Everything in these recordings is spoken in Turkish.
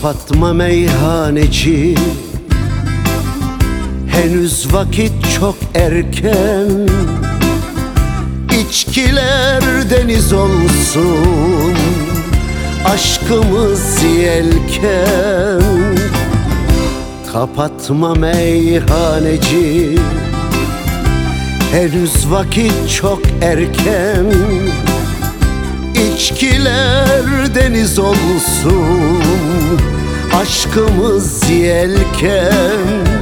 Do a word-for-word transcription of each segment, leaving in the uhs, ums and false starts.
Kapatma meyhaneci, henüz vakit çok erken. İçkiler deniz olsun, aşkımız yelken. Kapatma meyhaneci, henüz vakit çok erken. İçkiler deniz olsun, aşkımız yelken.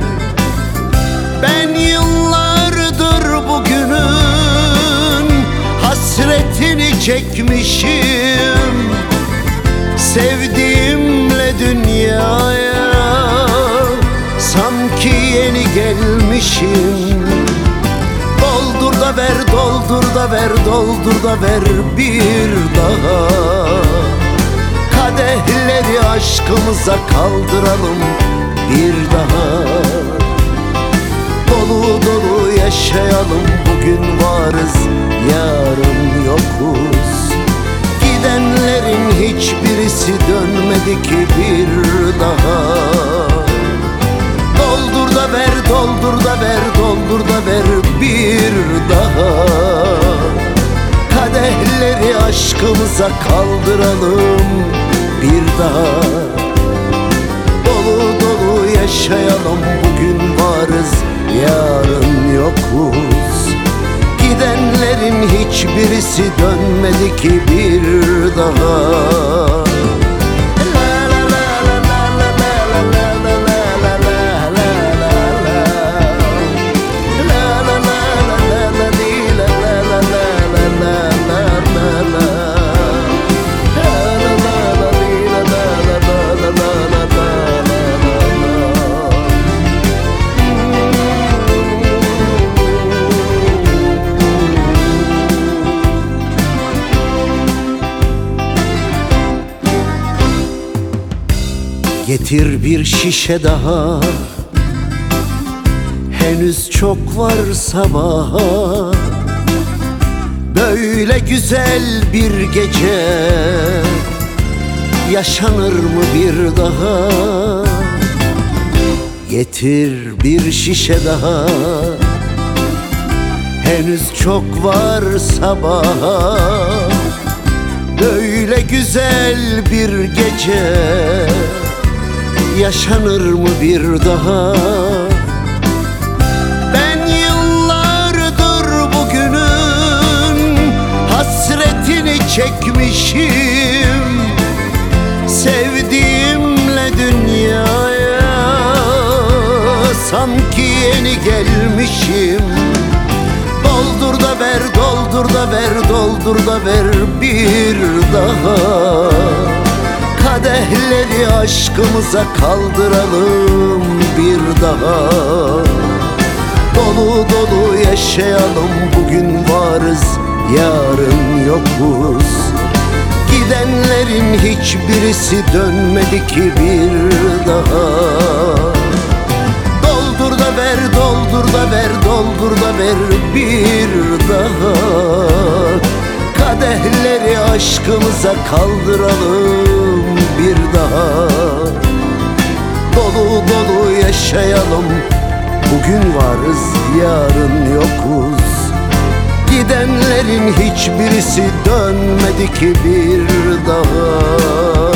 Ben yıllardır bugünün hasretini çekmişim. Sevdiğimle dünyaya sanki yeni gelmişim. Doldur da ver, doldur da ver, doldur da ver bir daha. Kadehleri aşkımıza kaldıralım bir daha. Dolu dolu yaşayalım, bugün varız, yarın yokuz. Gidenlerin hiçbirisi dönmedi ki bir daha. Doldur da ver, doldur da ver, doldur da ver bir daha. Kadehleri aşkımıza kaldıralım bir daha. Dolu dolu yaşayalım, bugün varız, yarın yokuz. Gidenlerin hiçbirisi dönmedi ki bir daha. Getir bir şişe daha, henüz çok var sabaha. Böyle güzel bir gece yaşanır mı bir daha? Getir bir şişe daha, henüz çok var sabaha. Böyle güzel bir gece yaşanır mı bir daha? Ben yıllardır bugünün hasretini çekmişim. Sevdiğimle dünyaya sanki yeni gelmişim. Doldur da ver, doldur da ver, doldur da ver bir daha. Kadehleri aşkımıza kaldıralım bir daha. Dolu dolu yaşayalım, bugün varız, yarın yokuz. Gidenlerin hiçbirisi dönmedi ki bir daha. Doldur da ver, doldur da ver, doldur da ver bir daha. Kadehleri aşkımıza kaldıralım bir daha. Dolu dolu yaşayalım, bugün varız, yarın yokuz. Gidenlerin hiçbirisi dönmedi ki bir daha.